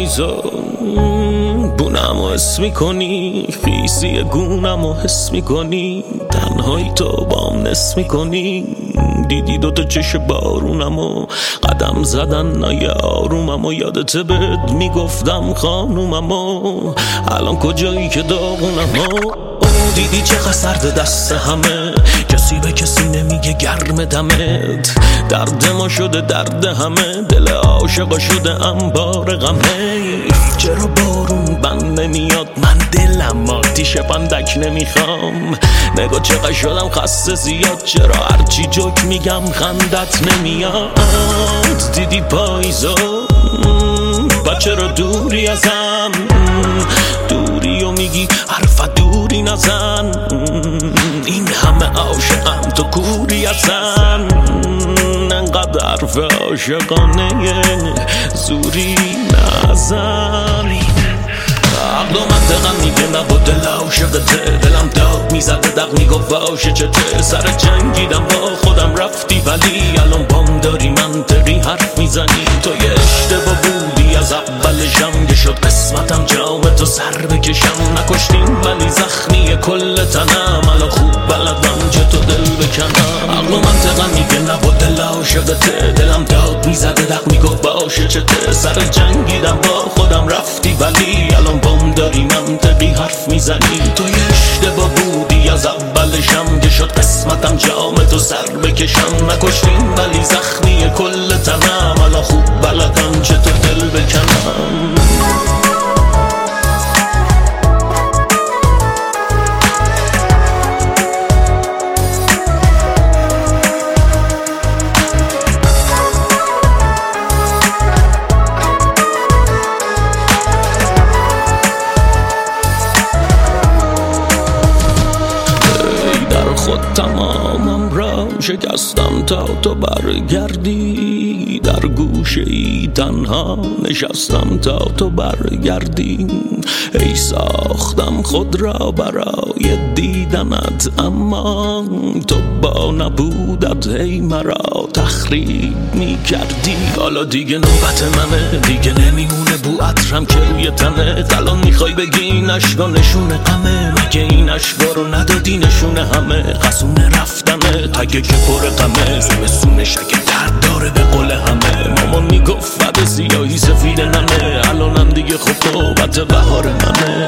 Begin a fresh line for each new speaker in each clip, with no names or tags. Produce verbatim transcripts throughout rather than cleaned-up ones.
پاییزا بونم و حس میکنی، خیسی گونم و حس میکنی، تنهایی تو بام نس میکنی. دیدی دوتا چش بارونم و قدم زدن نای آرومم و یادت بد میگفتم خانومم و الان کجایی که داغونم و دیدی چقدر سرد دست همه، کسی به کسی نمیگه گرم دمت، درد ما شده درد همه، دل عاشقا شده انبار غمه. چرا بارون بند نمیاد، من دلم آتیش پندک نمیخوام، نگاه چقدر شدم خسته زیاد، چرا هرچی جوک میگم خندت نمیاد. دیدی پاییزا بچه رو دوری ازم، دوری و میگی حرف دوری نزن، این همه عاشقم تو کوری ازن، انقدر حرف عاشقانه زوری نزن. عقل و منطقم میگه نبود دل عاشقته، دلم داغ میزده دق میگفت واشه چته، سر جنگیدم با خودم رفتی ولی الان بام داری منطقی حرف میزنی. تو یه اشتباه بودی از اولشم که شد قسمتم جام تو سر بکشم، نکشتیم ولی زخمی کل تنم، الان خوب بلدم چه تو دل بکنم. عقل و منطقم میگه نبود دل عاشقته، دلم داغ میزده دق میگفت واشه چته، سر جنگیدم با خودم رفتی ولی الان بام داری منطقی حرف میزنی. تو یه اشتباه بودی از اولشم که شد قسمتم جام تو سر بکشم، نکشتیم ولی زخمی کل تنم، الان خوب بلدم چه تو دل بکنم. خود تمامم را شکستم تا تو برگردی، در گوشه ای تنها نشستم تا تو برگردی. ای ساختم خود را برای دیدنت، اما تو با نبودت ای مرا تخریب می کردی. حالا دیگه نوبت منه، دیگه نمیمونه بو عطرم که روی تنه، الان میخوای بگی این عشقا نشونه غمه، مگه این عشقا رو ندادی نشونه همه، قصونه رفتنه تگه که پر غمه، زمستونش اگه درد داره به قول همه، مامان میگفت فد سیاهی سفید ننه، الانم دیگه خب نوبت بهار منه.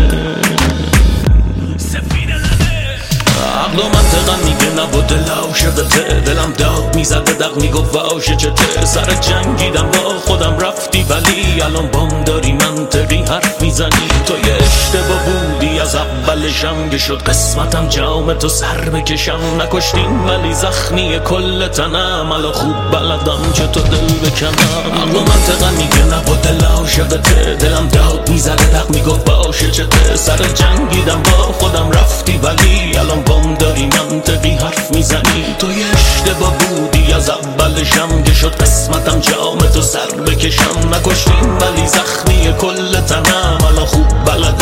عقل و منطقم میگه نبود دل عاشقته، دلم داغ میزده دق میگفت واشه چته، سر جنگیدم با خودم رفتی ولی الان بام داری منطقی حرف میزنی. تو یه اشتباه بودی از اولشم که شد قسمتم جام تو سر بکشم، نکشتیم ولی زخمی کل تنم، الان خوب بلدم چه تو دل بکنم. عقل و منطقم میگه نبود دل عاشقته، دلم داغ میزده دق میگفت واشه چته، سر جنگیدم با خودم رفتی ولی الان بام داری منطقی حرف میزنی. تو یه اشتباه بودی از اولشم که شد قسمتم جام تو سر بکشم، نکشتیم ولی زخمی کل تنم، الان خوب بلد